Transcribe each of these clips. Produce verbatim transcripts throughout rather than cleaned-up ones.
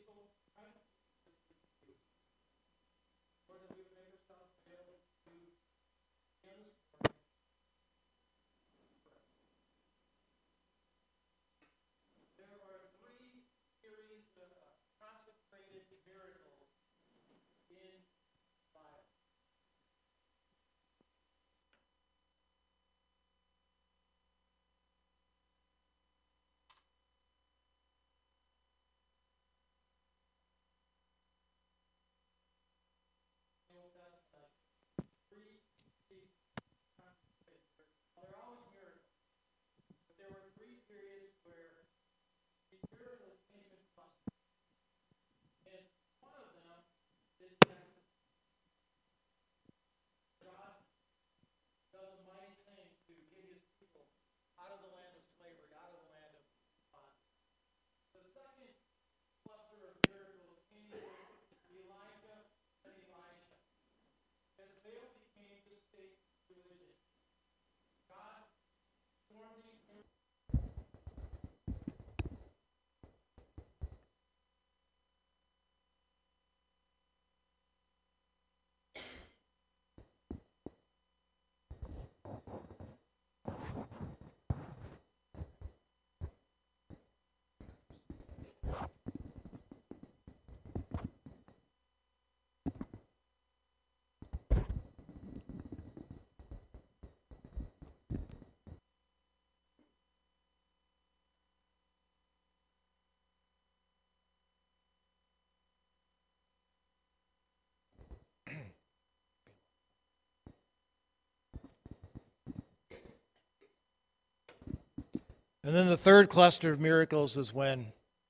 And then the third cluster of miracles is when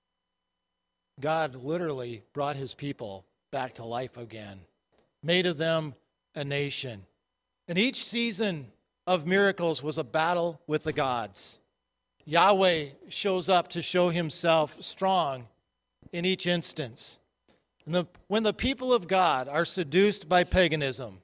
God literally brought his people back to life again, made of them a nation. And each season of miracles was a battle with the gods. Yahweh shows up to show himself strong in each instance. And the, when the people of God are seduced by paganism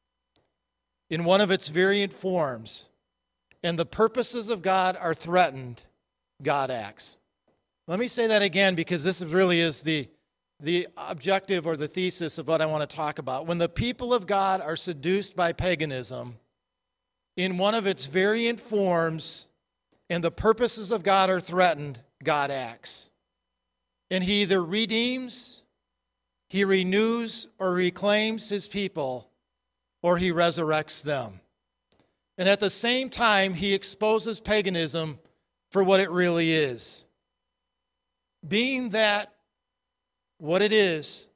in one of its variant forms, and the purposes of God are threatened, God acts. Let me say that again, because this really is the, the objective or the thesis of what I want to talk about. When the people of God are seduced by paganism in one of its variant forms, and the purposes of God are threatened, God acts. And he either redeems, he renews or reclaims his people, or he resurrects them. And at the same time, he exposes paganism for what it really is. Being that what it is,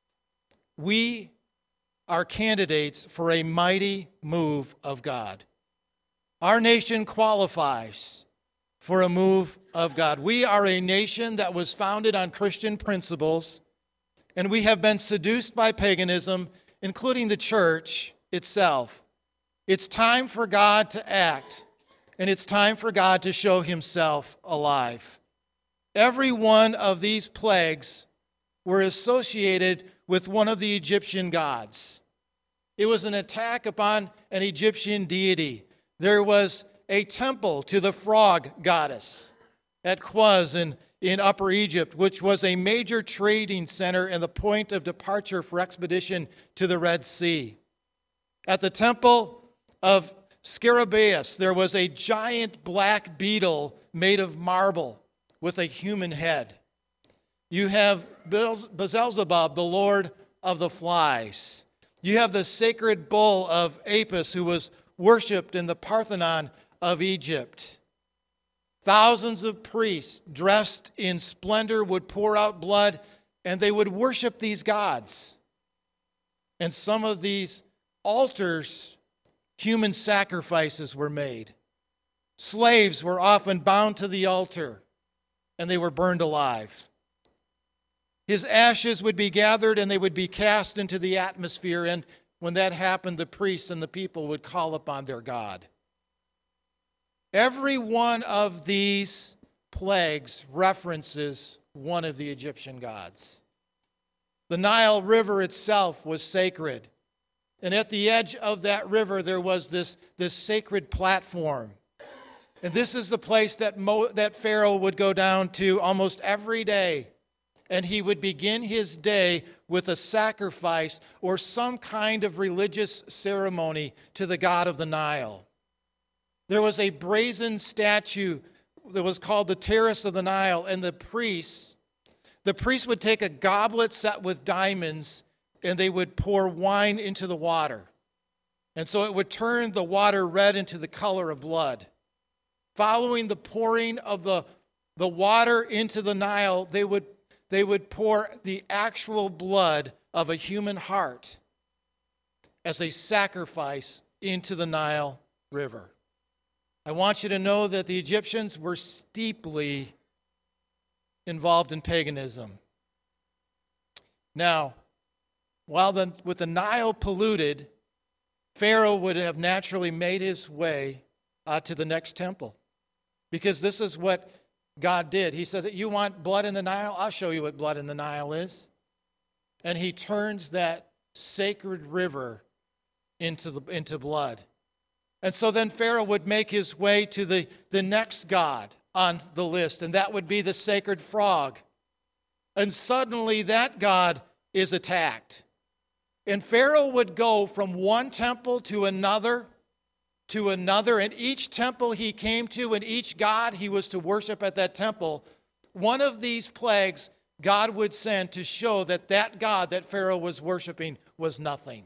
we are candidates for a mighty move of God. Our nation qualifies for a move of God. We are a nation that was founded on Christian principles, and we have been seduced by paganism, including the church itself. It's time for God to act, and it's time for God to show himself alive. Every one of these plagues were associated with one of the Egyptian gods. It was an attack upon an Egyptian deity. There was a temple to the frog goddess at Quz in, in Upper Egypt, which was a major trading center and the point of departure for expedition to the Red Sea. At the temple of Scarabaeus, there was a giant black beetle made of marble with a human head. You have Beelzebub, the lord of the flies. You have the sacred bull of Apis, who was worshipped in the Parthenon of Egypt. Thousands of priests dressed in splendor would pour out blood, and they would worship these gods. And some of these altars, human sacrifices were made. Slaves were often bound to the altar, and they were burned alive. His ashes would be gathered, and they would be cast into the atmosphere, and when that happened, the priests and the people would call upon their God. Every one of these plagues references one of the Egyptian gods. The Nile River itself was sacred. And at the edge of that river, there was this, this sacred platform. And this is the place that, Mo, that Pharaoh would go down to almost every day and he would begin his day with a sacrifice or some kind of religious ceremony to the god of the Nile. There was a brazen statue that was called the Terrace of the Nile, and the priests, the priests would take a goblet set with diamonds, and they would pour wine into the water. And so it would turn the water red into the color of blood. Following the pouring of the, the water into the Nile, they would, they would pour the actual blood of a human heart as a sacrifice into the Nile River. I want you to know that the Egyptians were steeply involved in paganism. Now, while the, with the Nile polluted, Pharaoh would have naturally made his way uh, to the next temple. Because this is what God did. He says, you want blood in the Nile? I'll show you what blood in the Nile is. And he turns that sacred river into, the, into blood. And so then Pharaoh would make his way to the, the next god on the list, and that would be the sacred frog. And suddenly that god is attacked. And Pharaoh would go from one temple to another, to another, and each temple he came to and each god he was to worship at that temple, one of these plagues God would send to show that that god that Pharaoh was worshiping was nothing.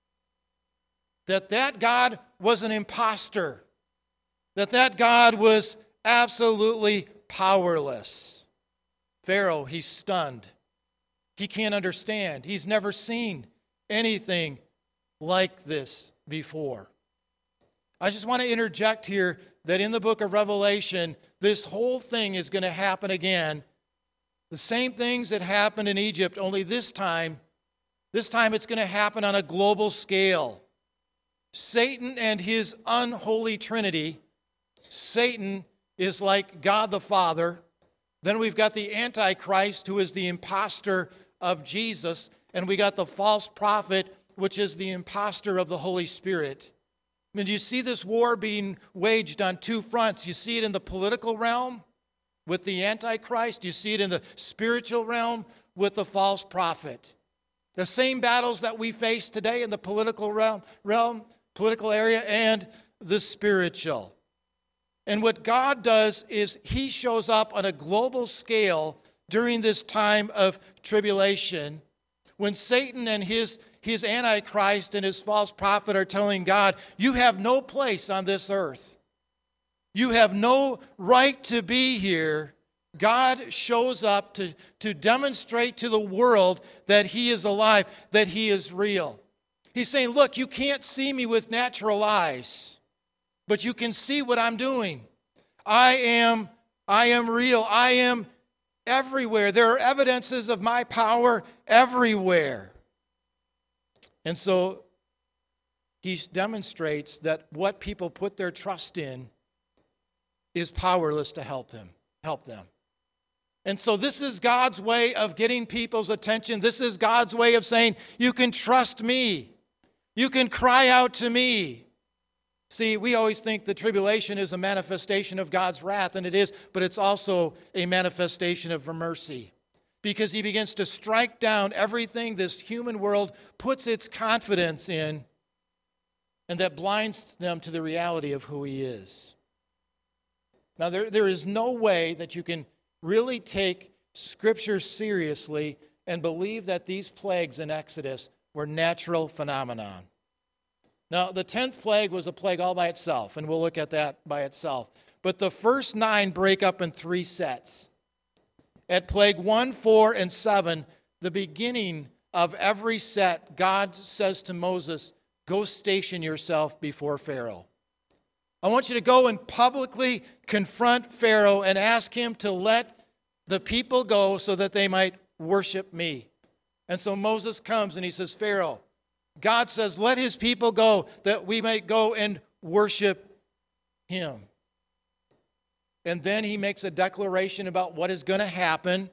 That that God was an imposter. That that God was absolutely powerless. Pharaoh, he's stunned. He can't understand. He's never seen anything like this before. I just want to interject here that in the book of Revelation, this whole thing is going to happen again. The same things that happened in Egypt, only this time, this time it's going to happen on a global scale. Satan and his unholy trinity. Satan is like God the Father. Then we've got the Antichrist, who is the imposter of Jesus. And we got the false prophet, which is the imposter of the Holy Spirit. I mean, you see this war being waged on two fronts. You see it in the political realm with the Antichrist. You see it in the spiritual realm with the false prophet. The same battles that we face today in the political realm, realm political area and the spiritual. And what God does is he shows up on a global scale during this time of tribulation when Satan and his, his Antichrist and his false prophet are telling God, you have no place on this earth. You have no right to be here. God shows up to, to demonstrate to the world that he is alive, that he is real. He's saying, look, you can't see me with natural eyes, but you can see what I'm doing. I am, I am real. I am everywhere. There are evidences of my power everywhere. And so he demonstrates that what people put their trust in is powerless to help him, help them. And so this is God's way of getting people's attention. This is God's way of saying, you can trust me. You can cry out to me. See, we always think the tribulation is a manifestation of God's wrath, and it is, but it's also a manifestation of mercy. Because he begins to strike down everything this human world puts its confidence in, and that blinds them to the reality of who he is. Now, there, there is no way that you can really take Scripture seriously and believe that these plagues in Exodus were natural phenomenon. Now, the tenth plague was a plague all by itself, and we'll look at that by itself. But the first nine break up in three sets. At plague one, four, and seven, the beginning of every set, God says to Moses, go station yourself before Pharaoh. I want you to go and publicly confront Pharaoh and ask him to let the people go so that they might worship me. And so Moses comes and he says, Pharaoh, God says, let his people go that we might go and worship him. And then he makes a declaration about what is going to happen,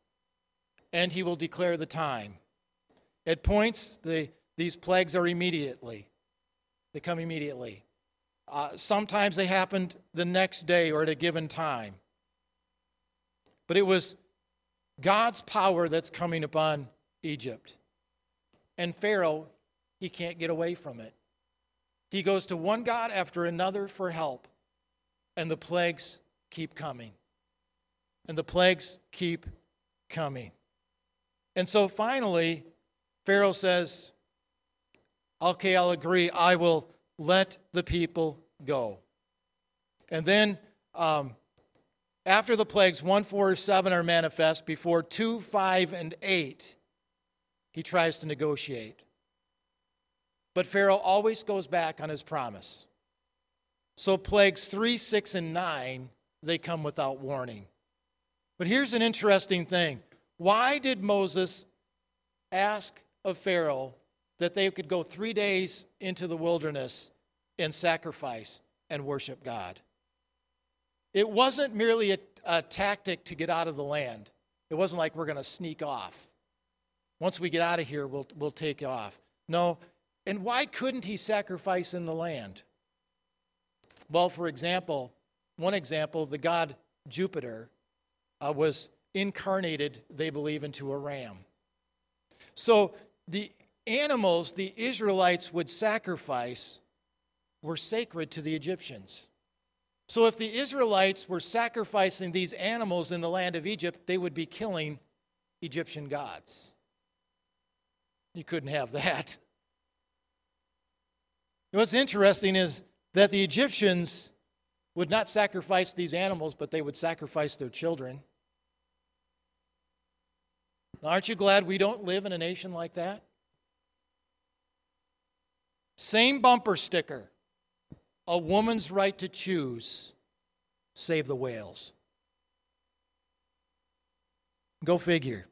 and he will declare the time. At points, the, these plagues are immediately. They come immediately. Uh, sometimes they happened the next day or at a given time. But it was God's power that's coming upon Egypt. And Pharaoh, he can't get away from it. He goes to one god after another for help, and the plagues keep coming. And the plagues keep coming. And so finally, Pharaoh says, okay, I'll agree. I will let the people go. And then um, after the plagues, one, four, seven are manifest. Before two, five, and eight, he tries to negotiate. But Pharaoh always goes back on his promise. So plagues three, six, and nine, they come without warning. But here's an interesting thing. Why did Moses ask of Pharaoh that they could go three days into the wilderness and sacrifice and worship God? It wasn't merely a, a tactic to get out of the land. It wasn't like we're going to sneak off. Once we get out of here, we'll, we'll take off. No. And why couldn't he sacrifice in the land? Well, for example, one example, the god Jupiter uh, was incarnated, they believe, into a ram. So the animals the Israelites would sacrifice were sacred to the Egyptians. So if the Israelites were sacrificing these animals in the land of Egypt, they would be killing Egyptian gods. You couldn't have that. What's interesting is that the Egyptians would not sacrifice these animals, but they would sacrifice their children. Aren't you glad we don't live in a nation like that? Same bumper sticker. A woman's right to choose. Save the whales. Go figure.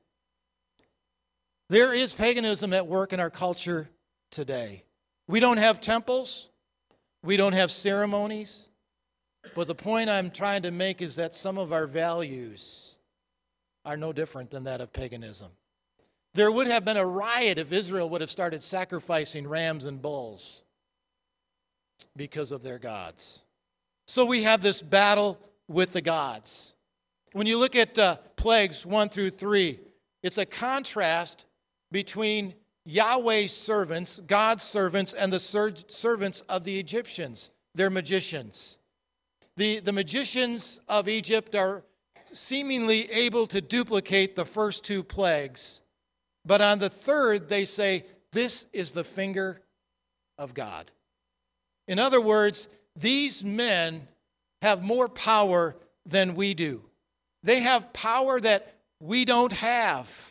There is paganism at work in our culture today. We don't have temples. We don't have ceremonies. But the point I'm trying to make is that some of our values are no different than that of paganism. There would have been a riot if Israel would have started sacrificing rams and bulls because of their gods. So we have this battle with the gods. When you look at uh, plagues one through three, it's a contrast between Yahweh's servants, God's servants, and the ser- servants of the Egyptians. They're magicians. The, the magicians of Egypt are seemingly able to duplicate the first two plagues. But on the third, they say, this is the finger of God. In other words, these men have more power than we do. They have power that we don't have.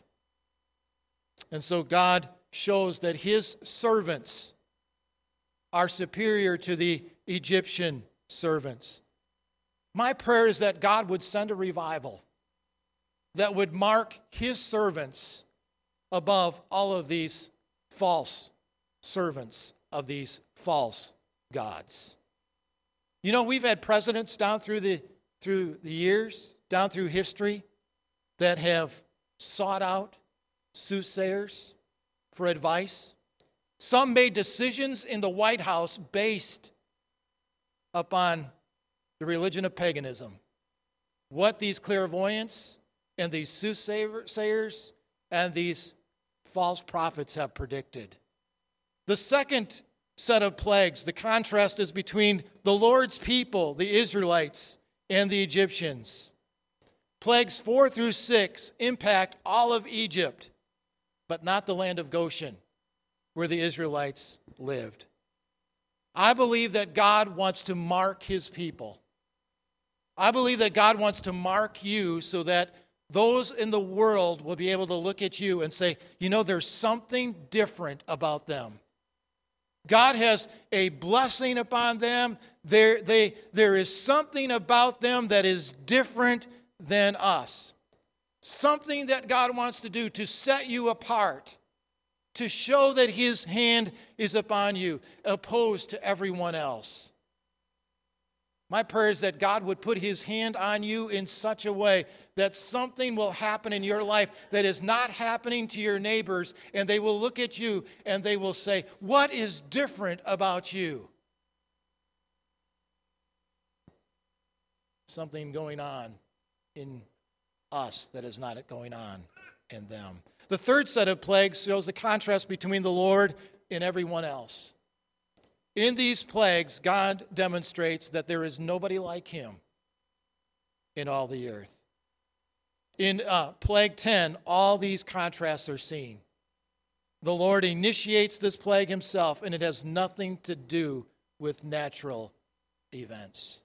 And so God shows that his servants are superior to the Egyptian servants. My prayer is that God would send a revival that would mark his servants above all of these false servants of these false gods. You know, we've had presidents down through the through the years, down through history, that have sought out soothsayers for advice. Some made decisions in the White House based upon the religion of paganism. What these clairvoyants and these soothsayers and these false prophets have predicted. The second set of plagues, the contrast is between the Lord's people, the Israelites, and the Egyptians. Plagues four through six impact all of Egypt, but not the land of Goshen, where the Israelites lived. I believe that God wants to mark his people. I believe that God wants to mark you so that those in the world will be able to look at you and say, you know, there's something different about them. God has a blessing upon them. There, they, there is something about them that is different than us. Something that God wants to do to set you apart, to show that his hand is upon you, opposed to everyone else. My prayer is that God would put his hand on you in such a way that something will happen in your life that is not happening to your neighbors, and they will look at you and they will say, what is different about you? Something going on in us that is not going on in them. The third set of plagues shows the contrast between the Lord and everyone else. In these plagues, God demonstrates that there is nobody like him in all the earth. In uh, plague ten, all these contrasts are seen. The Lord initiates this plague himself, and it has nothing to do with natural events.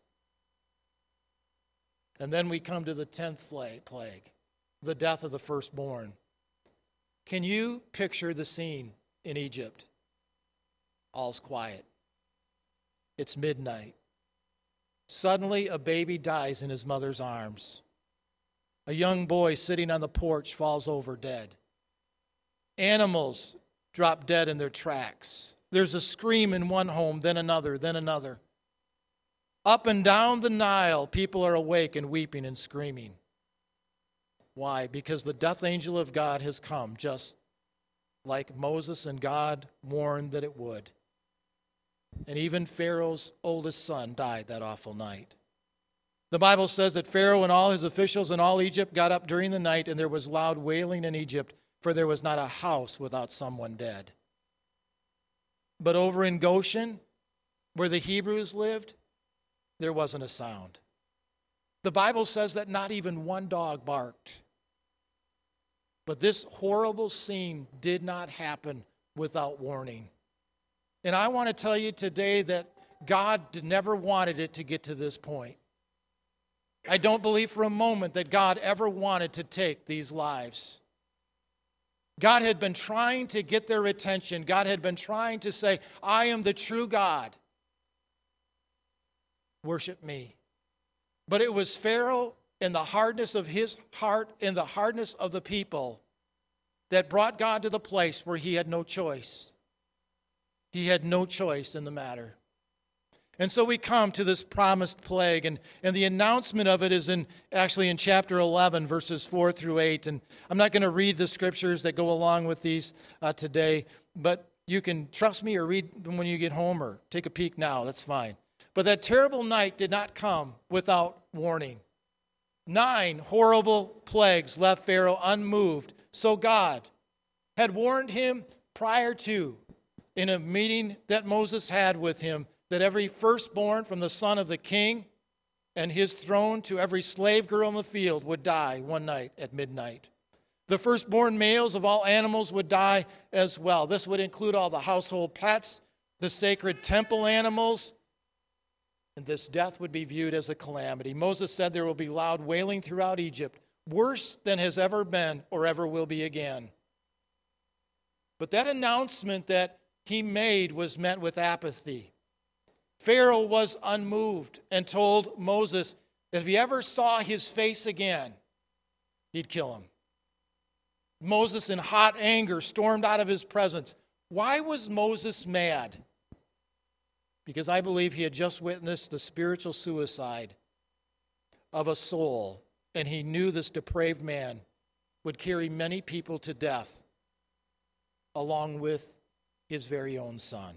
And then we come to the tenth plague, the death of the firstborn. Can you picture the scene in Egypt? All's quiet. It's midnight. Suddenly, a baby dies in his mother's arms. A young boy sitting on the porch falls over dead. Animals drop dead in their tracks. There's a scream in one home, then another, then another. Up and down the Nile, people are awake and weeping and screaming. Why? Because the death angel of God has come, just like Moses and God warned that it would. And even Pharaoh's oldest son died that awful night. The Bible says that Pharaoh and all his officials and all Egypt got up during the night, and there was loud wailing in Egypt, for there was not a house without someone dead. But over in Goshen, where the Hebrews lived, there wasn't a sound. The Bible says that not even one dog barked. But this horrible scene did not happen without warning. And I want to tell you today that God never wanted it to get to this point. I don't believe for a moment that God ever wanted to take these lives. God had been trying to get their attention. God had been trying to say, I am the true God. Worship me. But it was Pharaoh and the hardness of his heart and the hardness of the people that brought God to the place where he had no choice. He had no choice in the matter. And so we come to this promised plague, and, and the announcement of it is in actually in chapter eleven, verses four through eight. And I'm not going to read the scriptures that go along with these uh, today, but you can trust me or read them when you get home or take a peek now. That's fine. But that terrible night did not come without warning. Nine horrible plagues left Pharaoh unmoved. So God had warned him prior to, in a meeting that Moses had with him, that every firstborn from the son of the king and his throne to every slave girl in the field would die one night at midnight. The firstborn males of all animals would die as well. This would include all the household pets, the sacred temple animals, and this death would be viewed as a calamity. Moses said there will be loud wailing throughout Egypt, worse than has ever been or ever will be again. But that announcement that he made was met with apathy. Pharaoh was unmoved and told Moses that if he ever saw his face again, he'd kill him. Moses, in hot anger, stormed out of his presence. Why was Moses mad? Because I believe he had just witnessed the spiritual suicide of a soul, and he knew this depraved man would carry many people to death along with his very own son.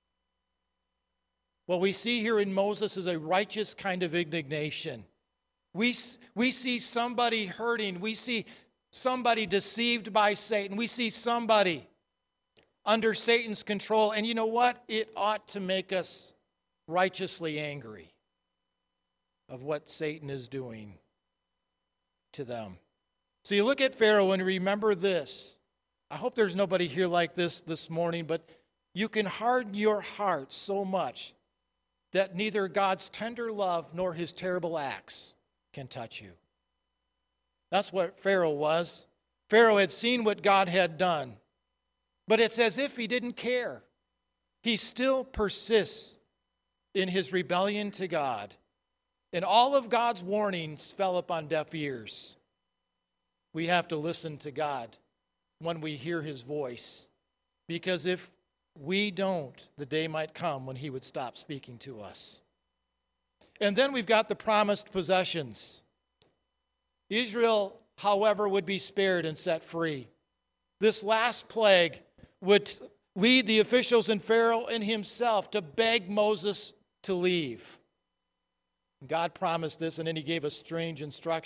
What we see here in Moses is a righteous kind of indignation. We, we see somebody hurting. We see somebody deceived by Satan. We see somebody under Satan's control. And you know what? It ought to make us righteously angry of what Satan is doing to them. So you look at Pharaoh and remember this. I hope there's nobody here like this this morning, but you can harden your heart so much that neither God's tender love nor his terrible acts can touch you. That's what Pharaoh was. Pharaoh had seen what God had done, but it's as if he didn't care. He still persists in his rebellion to God, and all of God's warnings fell upon deaf ears. We have to listen to God when we hear his voice, because if we don't, the day might come when he would stop speaking to us. And then we've got the promised possessions. Israel, however, would be spared and set free. This last plague would lead the officials and Pharaoh and himself to beg Moses to leave. God promised this, and then he gave a strange instruction.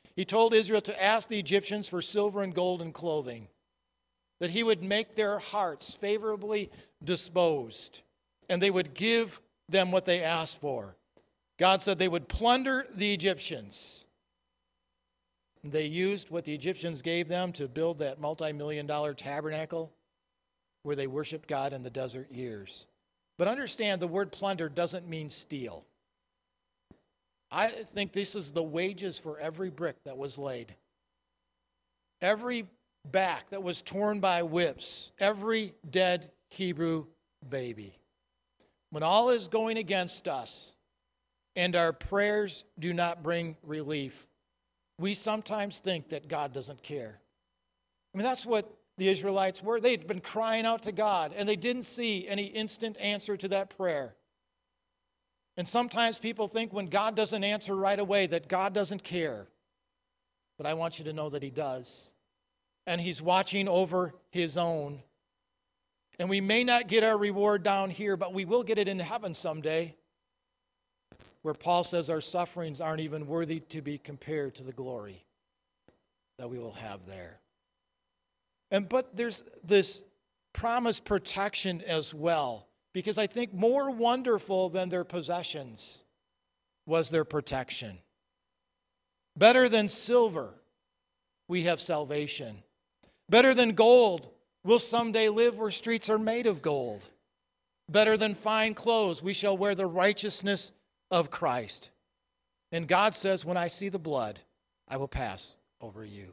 He told Israel to ask the Egyptians for silver and gold and clothing, that he would make their hearts favorably disposed, and they would give them what they asked for. God said they would plunder the Egyptians. They used what the Egyptians gave them to build that multi-million dollar tabernacle where they worshiped God in the desert years. But understand, the word plunder doesn't mean steal. I think this is the wages for every brick that was laid. Every back that was torn by whips. Every dead Hebrew baby. When all is going against us and our prayers do not bring relief, we sometimes think that God doesn't care. I mean, that's what the Israelites were. They'd been crying out to God, and they didn't see any instant answer to that prayer. And sometimes people think when God doesn't answer right away that God doesn't care. But I want you to know that he does. And he's watching over his own. And we may not get our reward down here, but we will get it in heaven someday, where Paul says our sufferings aren't even worthy to be compared to the glory that we will have there. And but there's this promised protection as well, because I think more wonderful than their possessions was their protection. Better than silver, we have salvation. Better than gold, we'll someday live where streets are made of gold. Better than fine clothes, we shall wear the righteousness of Christ. And God says, when I see the blood, I will pass over you.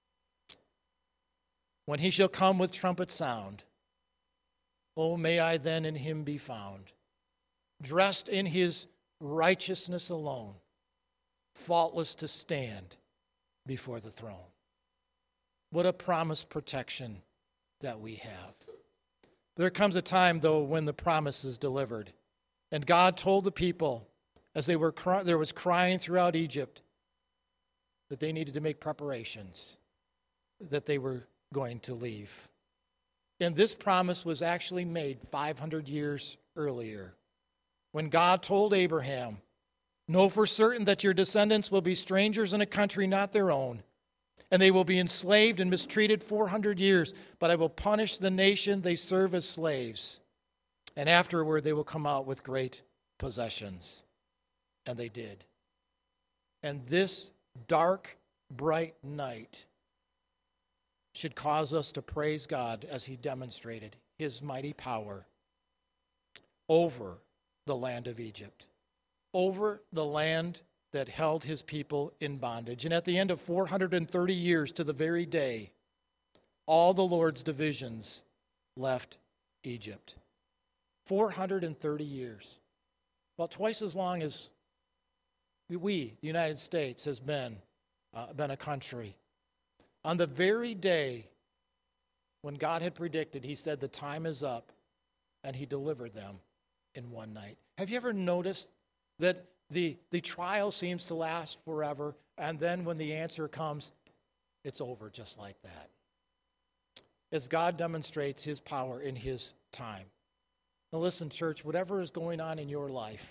When he shall come with trumpet sound, oh, may I then in him be found, dressed in his righteousness alone, faultless to stand before the throne. What a promised protection that we have. There comes a time, though, when the promise is delivered. And God told the people, as they were cry- there was crying throughout Egypt, that they needed to make preparations, that they were going to leave. And this promise was actually made five hundred years earlier, when God told Abraham, know for certain that your descendants will be strangers in a country not their own, and they will be enslaved and mistreated four hundred years, but I will punish the nation they serve as slaves, and afterward they will come out with great possessions. And they did. And this dark, bright night should cause us to praise God as he demonstrated his mighty power over the land of Egypt, over the land that held his people in bondage. And at the end of four hundred thirty years to the very day, all the Lord's divisions left Egypt. four hundred thirty years. Well, twice as long as we, the United States, has been, uh, been a country. On the very day when God had predicted, he said the time is up, and he delivered them in one night. Have you ever noticed that the, the trial seems to last forever, and then when the answer comes, it's over just like that? As God demonstrates his power in his time. Now listen, church, whatever is going on in your life,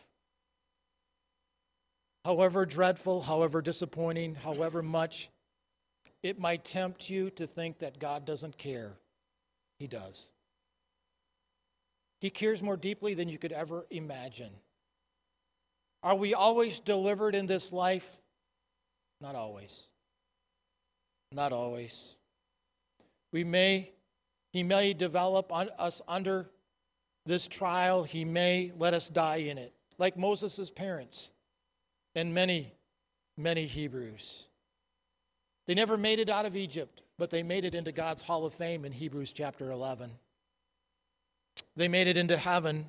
however dreadful, however disappointing, however much it might tempt you to think that God doesn't care, he does. He cares more deeply than you could ever imagine. Are we always delivered in this life? Not always. Not always. We may, he may develop un, us under this trial. He may let us die in it, like Moses' parents and many, many Hebrews. They never made it out of Egypt, but they made it into God's Hall of Fame in Hebrews chapter eleven. They made it into heaven.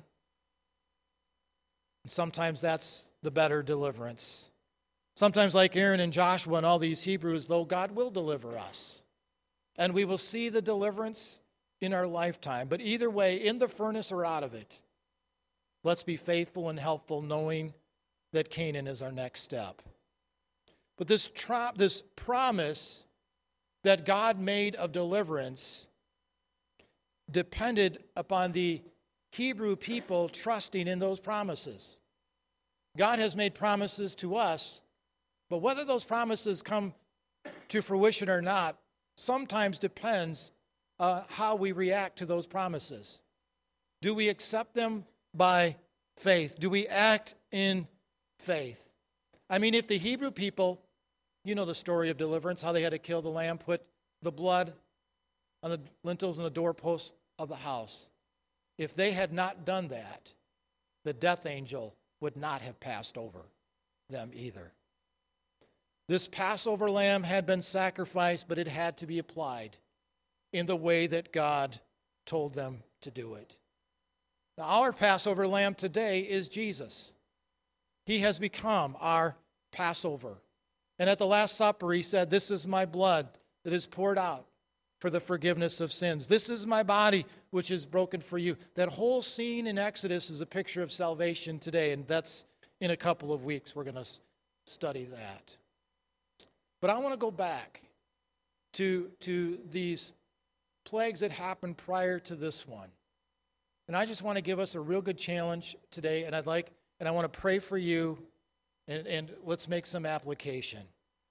And sometimes that's the better deliverance. Sometimes, like Aaron and Joshua and all these Hebrews, though, God will deliver us. And we will see the deliverance in our lifetime. But either way, in the furnace or out of it, let's be faithful and helpful, knowing that Canaan is our next step. But this, tro- this promise that God made of deliverance depended upon the Hebrew people trusting in those promises. God has made promises to us, But whether those promises come to fruition or not sometimes depends uh, how we react to those promises. Do we accept them by faith? Do we act in faith? I mean, if the Hebrew people, you know the story of deliverance, how they had to kill the lamb, put the blood on the lintels and the doorposts of the house. If they had not done that, the death angel would not have passed over them either. This Passover lamb had been sacrificed, but it had to be applied in the way that God told them to do it. Now, our Passover lamb today is Jesus. He has become our Passover. And at the Last Supper, he said, "This is my blood that is poured out for the forgiveness of sins. This is my body, which is broken for you." That whole scene in Exodus is a picture of salvation today, and that's in a couple of weeks. We're going to study that. But I want to go back to, to these plagues that happened prior to this one. And I just want to give us a real good challenge today, and I'd like, and I want to pray for you, and, and let's make some application.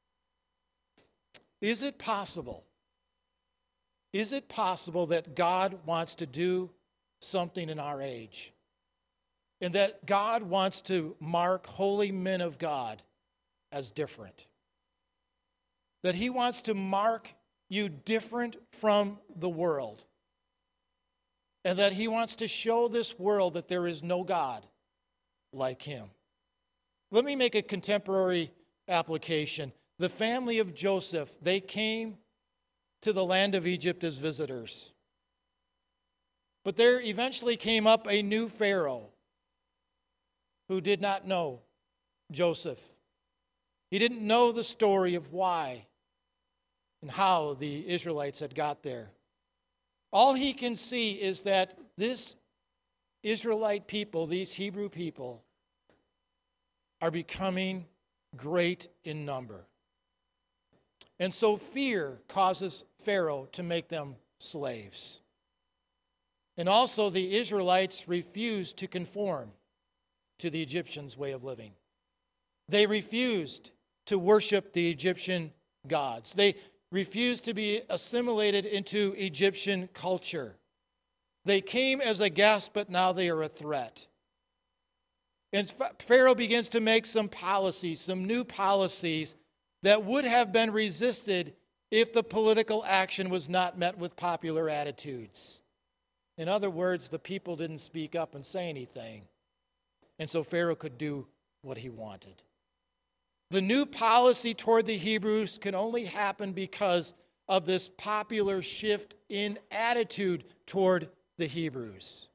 Is it possible? Is it possible that God wants to do something in our age? And that God wants to mark holy men of God as different? That he wants to mark you different from the world? And that he wants to show this world that there is no God like him? Let me make a contemporary application. The family of Joseph, they came to the land of Egypt as visitors. But there eventually came up a new Pharaoh who did not know Joseph. He didn't know the story of why and how the Israelites had got there. All he can see is that this Israelite people, these Hebrew people, are becoming great in number. And so fear causes Pharaoh to make them slaves. And also the Israelites refused to conform to the Egyptians' way of living. They refused to worship the Egyptian gods. They refused to be assimilated into Egyptian culture. They came as a guest, but now they are a threat. And Pharaoh begins to make some policies, some new policies that would have been resisted if the political action was not met with popular attitudes. In other words, the people didn't speak up and say anything. And so Pharaoh could do what he wanted. The new policy toward the Hebrews can only happen because of this popular shift in attitude toward the Hebrews.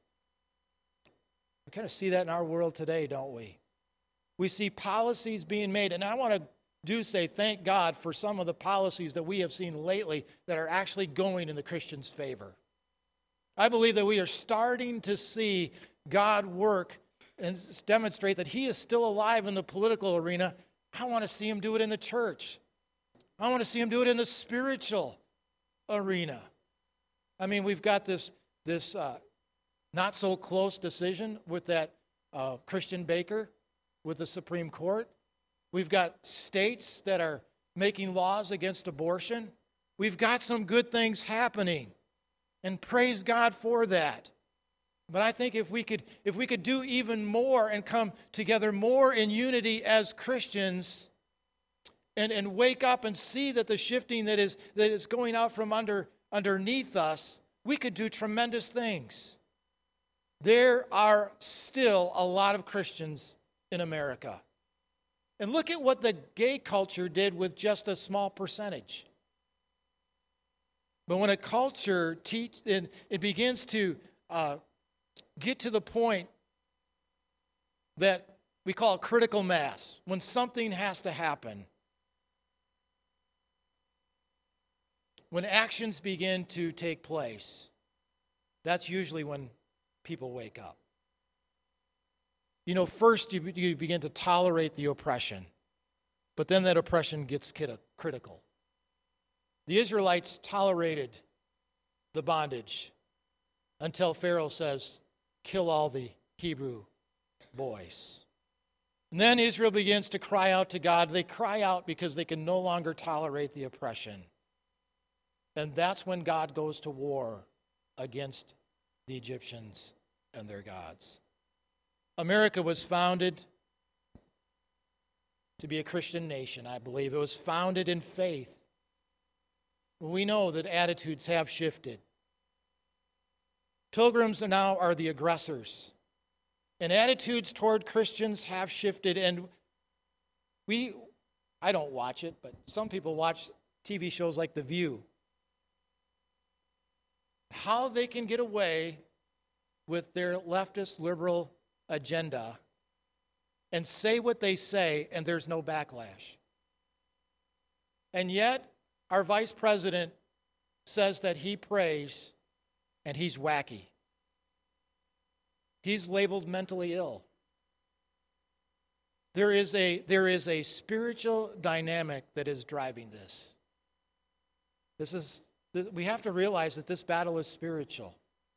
We kind of see that in our world today, don't we? We see policies being made, and I want to do say thank God for some of the policies that we have seen lately that are actually going in the Christians' favor. I believe that we are starting to see God work and demonstrate that he is still alive in the political arena. I want to see him do it in the church. I want to see him do it in the spiritual arena. I mean, we've got this, this uh, not so close decision with that uh, Christian Baker with the Supreme Court. We've got states that are making laws against abortion. We've got some good things happening, and praise God for that. But I think if we could if we could do even more and come together more in unity as Christians and, and wake up and see that the shifting that is that is going out from under underneath us, we could do tremendous things. There are still a lot of Christians in America. And look at what the gay culture did with just a small percentage. But when a culture teach, it, it begins to uh, get to the point that we call critical mass, when something has to happen, when actions begin to take place, that's usually when people wake up. You know, first you, you begin to tolerate the oppression, but then that oppression gets critical. The Israelites tolerated the bondage until Pharaoh says, kill all the Hebrew boys. And then Israel begins to cry out to God. They cry out because they can no longer tolerate the oppression. And that's when God goes to war against the Egyptians and their gods. America was founded to be a Christian nation, I believe. It was founded in faith. We know that attitudes have shifted. Pilgrims now are the aggressors. And attitudes toward Christians have shifted. And we, I don't watch it, but some people watch T V shows like The View. How they can get away with their leftist liberal agenda and say what they say, and there's no backlash. And yet, our vice president says that he prays and he's wacky. He's labeled mentally ill. There is a, there is a spiritual dynamic that is driving this. This is, we have to realize that this battle is spiritual.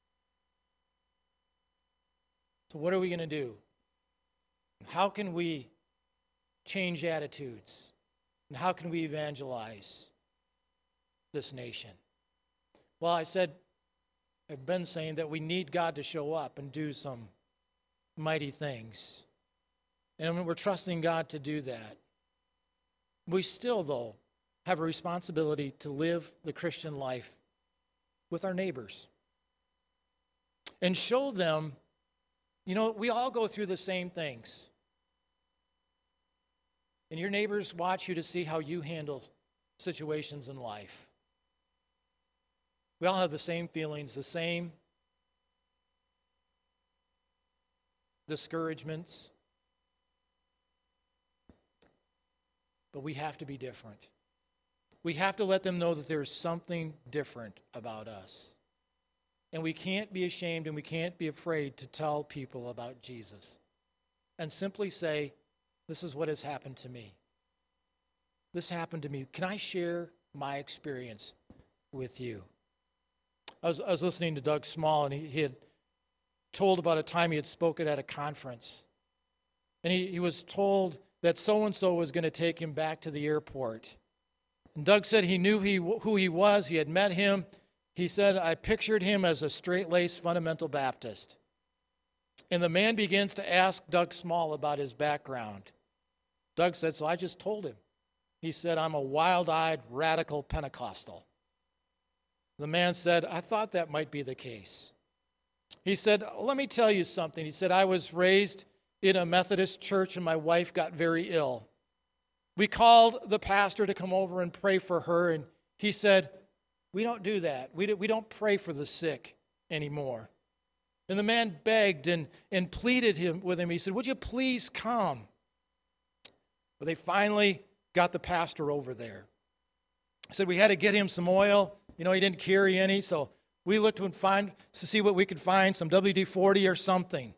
So what are we going to do? How can we change attitudes? And how can we evangelize this nation? Well, I said, I've been saying that we need God to show up and do some mighty things. And we're trusting God to do that. We still, though, have a responsibility to live the Christian life with our neighbors and show them, you know, we all go through the same things. And your neighbors watch you to see how you handle situations in life. We all have the same feelings, the same discouragements. But we have to be different. We have to let them know that there's something different about us. And we can't be ashamed and we can't be afraid to tell people about Jesus. And simply say, this is what has happened to me. This happened to me. Can I share my experience with you? I was, I was listening to Doug Small, and he, he had told about a time he had spoken at a conference. And he, he was told that so-and-so was going to take him back to the airport. And Doug said he knew he, who he was. He had met him. He said, I pictured him as a straight-laced fundamental Baptist. And the man begins to ask Doug Small about his background. Doug said, so I just told him. He said, I'm a wild-eyed, radical Pentecostal. The man said, I thought that might be the case. He said, let me tell you something. He said, I was raised in a Methodist church and my wife got very ill. We called the pastor to come over and pray for her, and he said, we don't do that. We we don't pray for the sick anymore. And the man begged and, and pleaded him with him. He said, would you please come? But they finally got the pastor over there. He said we had to get him some oil. You know, he didn't carry any, so we looked to find to see what we could find, some W D forty or something.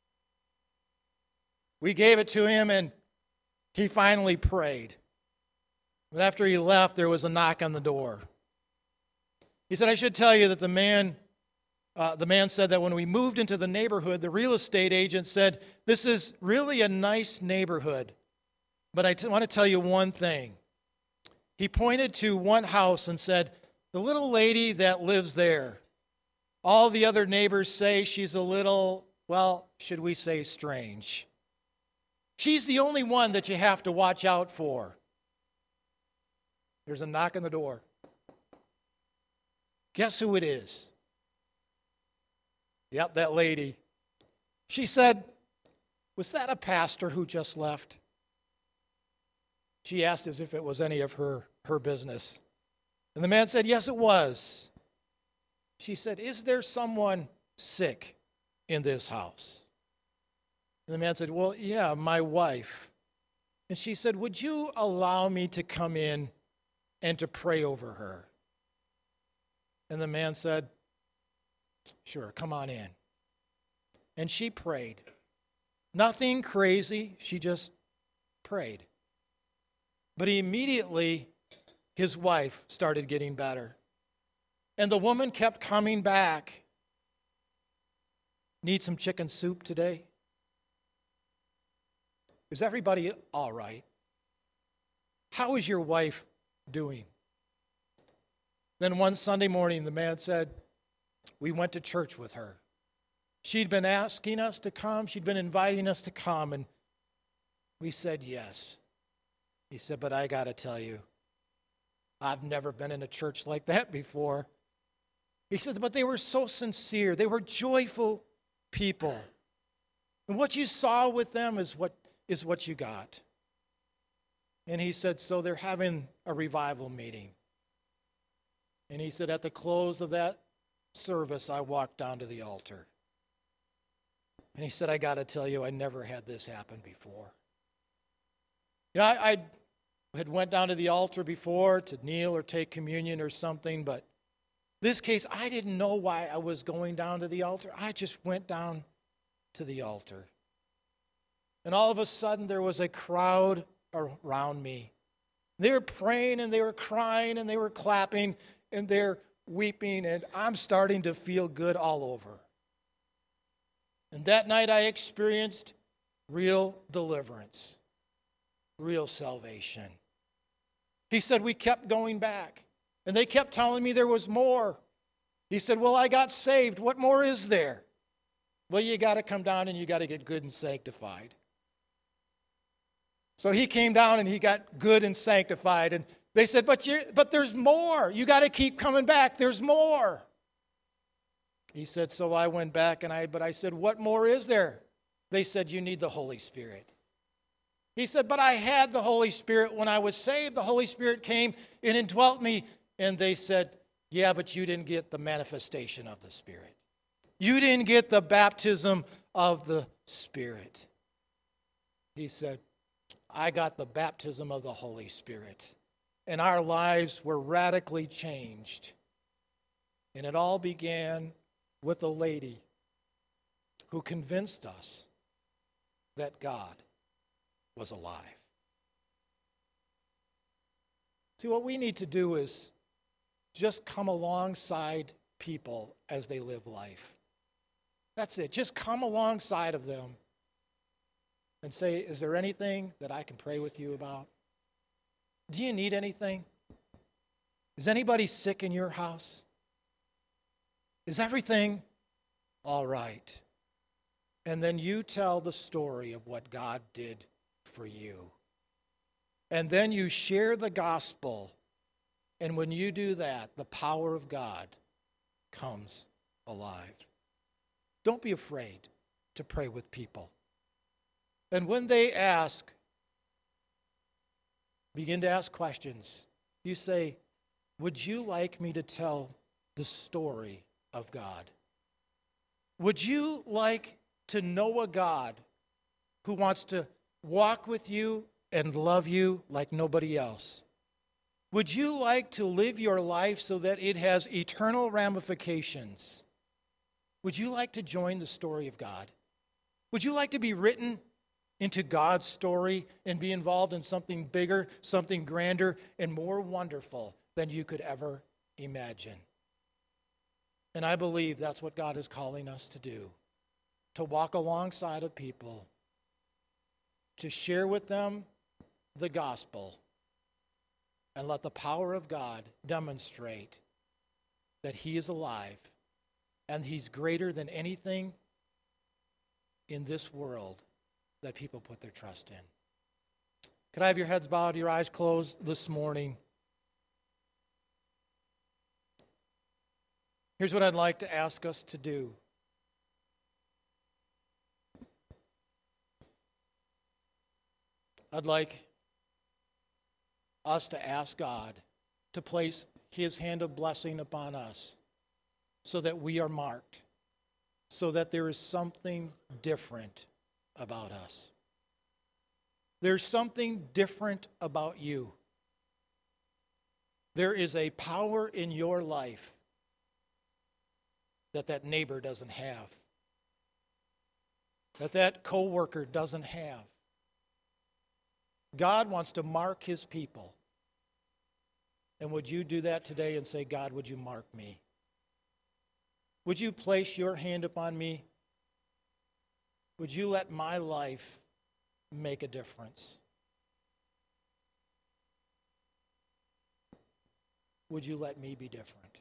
We gave it to him, and he finally prayed. But after he left, there was a knock on the door. He said, I should tell you that the man, uh, the man said that when we moved into the neighborhood, the real estate agent said, this is really a nice neighborhood. But I t- want to tell you one thing. He pointed to one house and said, the little lady that lives there, all the other neighbors say she's a little, well, should we say strange. She's the only one that you have to watch out for. There's a knock on the door. Guess who it is? Yep, that lady. She said, was that a pastor who just left? She asked as if it was any of her, her business. And the man said, yes, it was. She said, is there someone sick in this house? And the man said, well, yeah, my wife. And she said, would you allow me to come in and to pray over her? And the man said, sure, come on in. And she prayed. Nothing crazy, she just prayed. But immediately, his wife started getting better. And the woman kept coming back. Need some chicken soup today? Is everybody all right? How is your wife doing? Then one Sunday morning, the man said, we went to church with her. She'd been asking us to come. She'd been inviting us to come, and we said yes. He said, but I got to tell you, I've never been in a church like that before. He said, but they were so sincere. They were joyful people. And what you saw with them is what is what you got. And he said, so they're having a revival meeting. And he said, at the close of that service, I walked down to the altar. And he said, I got to tell you, I never had this happen before. You know, I, I had went down to the altar before to kneel or take communion or something, but this case, I didn't know why I was going down to the altar. I just went down to the altar. And all of a sudden, there was a crowd around me. They were praying, and they were crying, and they were clapping, and they're weeping, and I'm starting to feel good all over. And that night, I experienced real deliverance, real salvation. He said, we kept going back, and they kept telling me there was more. He said, well, I got saved. What more is there? Well, you got to come down and you got to get good and sanctified. So he came down and he got good and sanctified. And they said, but, you but there's more. You got to keep coming back. There's more. He said, so I went back, and I, but I said, what more is there? They said, you need the Holy Spirit. He said, but I had the Holy Spirit when I was saved. The Holy Spirit came and indwelt me. And they said, yeah, but you didn't get the manifestation of the Spirit. You didn't get the baptism of the Spirit. He said, I got the baptism of the Holy Spirit. And our lives were radically changed. And it all began with a lady who convinced us that God was alive. See, what we need to do is just come alongside people as they live life. That's it. Just come alongside of them and say, is there anything that I can pray with you about? Do you need anything? Is anybody sick in your house? Is everything all right? And then you tell the story of what God did for you. And then you share the gospel. And when you do that, the power of God comes alive. Don't be afraid to pray with people. And when they ask, begin to ask questions. You say, would you like me to tell the story of God? Would you like to know a God who wants to walk with you and love you like nobody else? Would you like to live your life so that it has eternal ramifications? Would you like to join the story of God? Would you like to be written into God's story and be involved in something bigger, something grander, and more wonderful than you could ever imagine? And I believe that's what God is calling us to do, to walk alongside of people, to share with them the gospel, and let the power of God demonstrate that He is alive and He's greater than anything in this world that people put their trust in. Could I have your heads bowed, your eyes closed this morning? Here's what I'd like to ask us to do. I'd like us to ask God to place His hand of blessing upon us so that we are marked, so that there is something different about us. There's something different about you. There is a power in your life that that neighbor doesn't have, that that coworker doesn't have. God wants to mark His people. And would you do that today and say, God, would you mark me? Would you place your hand upon me? Would you let my life make a difference? Would you let me be different?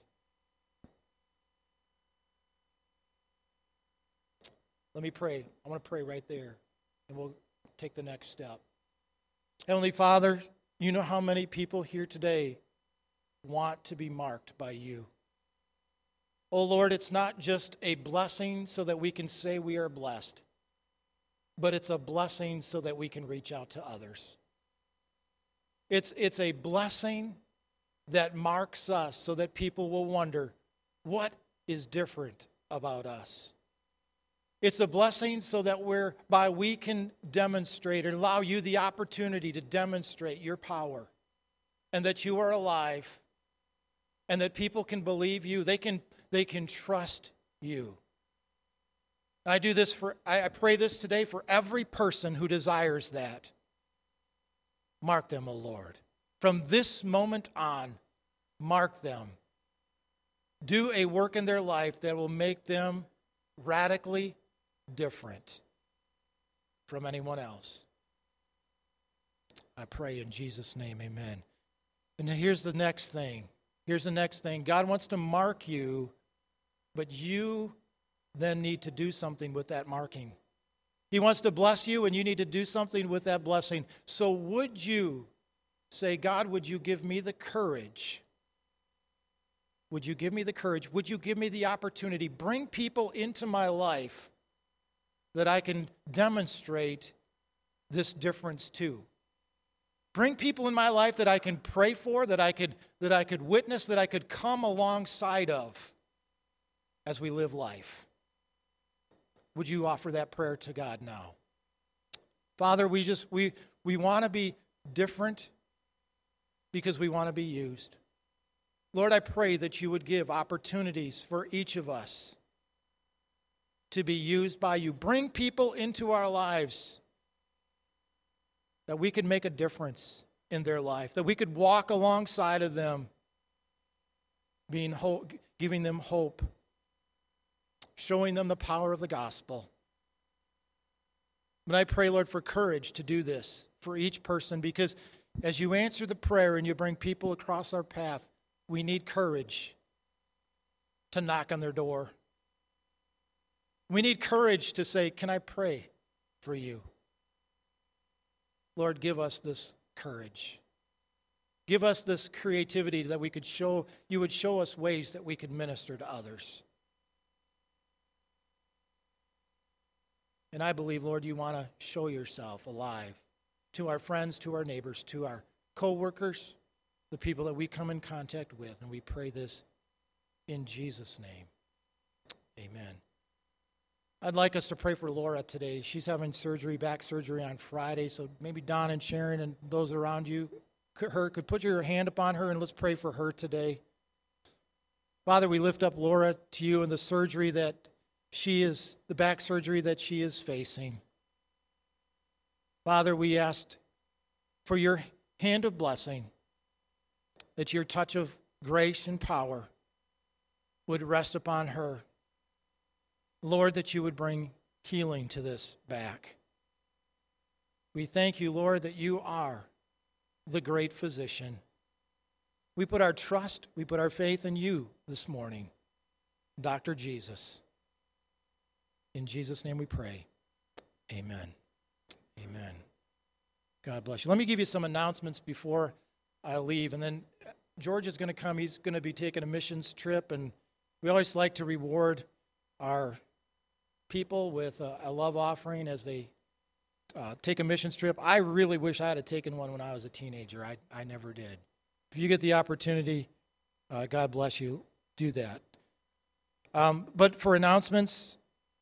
Let me pray. I want to pray right there, and we'll take the next step. Heavenly Father, you know how many people here today want to be marked by you. Oh Lord, it's not just a blessing so that we can say we are blessed, but it's a blessing so that we can reach out to others. It's, it's a blessing that marks us so that people will wonder, what is different about us? It's a blessing so that whereby we can demonstrate and allow you the opportunity to demonstrate your power and that you are alive and that people can believe you. They can, they can trust you. I do this for, I pray this today for every person who desires that. Mark them, O Lord. From this moment on, mark them. Do a work in their life that will make them radically different from anyone else. I pray in Jesus' name, amen. And here's the next thing. Here's the next thing. God wants to mark you, but you then need to do something with that marking. He wants to bless you, and you need to do something with that blessing. So would you say, God, would you give me the courage? Would you give me the courage? Would you give me the opportunity? Bring people into my life that I can demonstrate this difference to. Bring people in my life that I can pray for, that I could, that I could witness, that I could come alongside of as we live life. Would you offer that prayer to God now? Father, we just we we want to be different because we want to be used. Lord, I pray that you would give opportunities for each of us to be used by you. Bring people into our lives that we could make a difference in their life, that we could walk alongside of them, being hope, giving them hope, showing them the power of the gospel. But I pray, Lord, for courage to do this for each person, because as you answer the prayer and you bring people across our path, we need courage to knock on their door. We need courage to say, can I pray for you? Lord, give us this courage. Give us this creativity that we could show, you would show us ways that we could minister to others. And I believe, Lord, you want to show yourself alive to our friends, to our neighbors, to our co-workers, the people that we come in contact with. And we pray this in Jesus' name. Amen. I'd like us to pray for Laura today. She's having surgery, back surgery on Friday, so maybe Don and Sharon and those around you, her, could put your hand upon her, and let's pray for her today. Father, we lift up Laura to you in the surgery that she is, the back surgery that she is facing. Father, we asked for your hand of blessing, that your touch of grace and power would rest upon her. Lord, that you would bring healing to this back. We thank you, Lord, that you are the great physician. We put our trust, we put our faith in you this morning, Doctor Jesus. In Jesus' name we pray. Amen. Amen. God bless you. Let me give you some announcements before I leave, and then George is going to come. He's going to be taking a missions trip, and we always like to reward our people with a, a love offering as they uh, take a missions trip. I really wish I had taken one when I was a teenager. I, I never did. If you get the opportunity, uh, God bless you, do that. Um, but for announcements,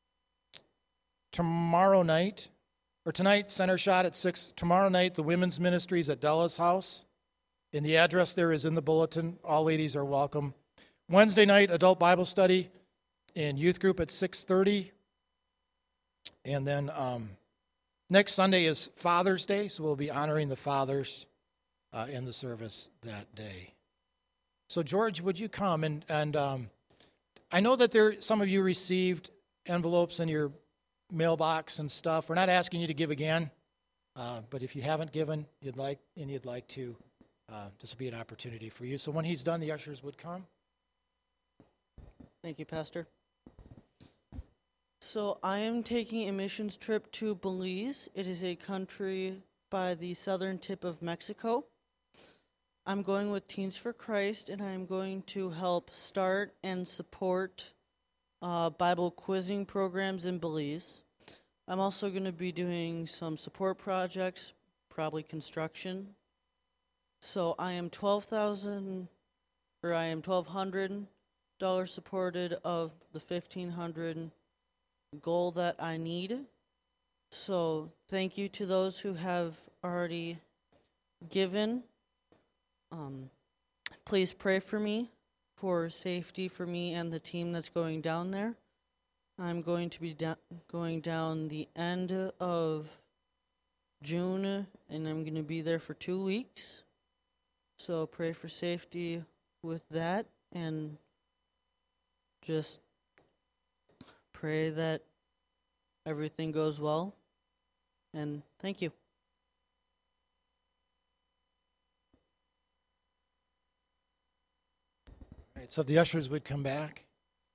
tomorrow night, or tonight, center shot at six. Tomorrow night, the women's ministry is at Della's house. And the address there is in the bulletin. All ladies are welcome. Wednesday night, adult Bible study and youth group at six thirty. And then um, next Sunday is Father's Day, so we'll be honoring the fathers uh, in the service that day. So George, would you come? And, and um, I know that there some of you received envelopes in your mailbox and stuff. We're not asking you to give again. Uh, but if you haven't given, you'd like, and you'd like to, uh, this will be an opportunity for you. So when he's done, the ushers would come. Thank you, Pastor. So I am taking a missions trip to Belize. It is a country by the southern tip of Mexico. I'm going with Teens for Christ, and I'm going to help start and support uh, Bible quizzing programs in Belize. I'm also going to be doing some support projects, probably construction. So I am twelve thousand, or I am twelve hundred dollars supported of the fifteen hundred goal that I need. So thank you to those who have already given. Um, please pray for me for safety for me and the team that's going down there. I'm going to be da- going down the end of June, and I'm going to be there for two weeks. So pray for safety with that, and just pray that everything goes well. And thank you. All right, so if the ushers would come back.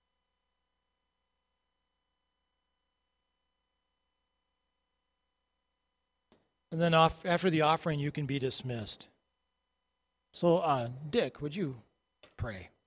And then off, after the offering, you can be dismissed. So, uh, Dick, would you pray?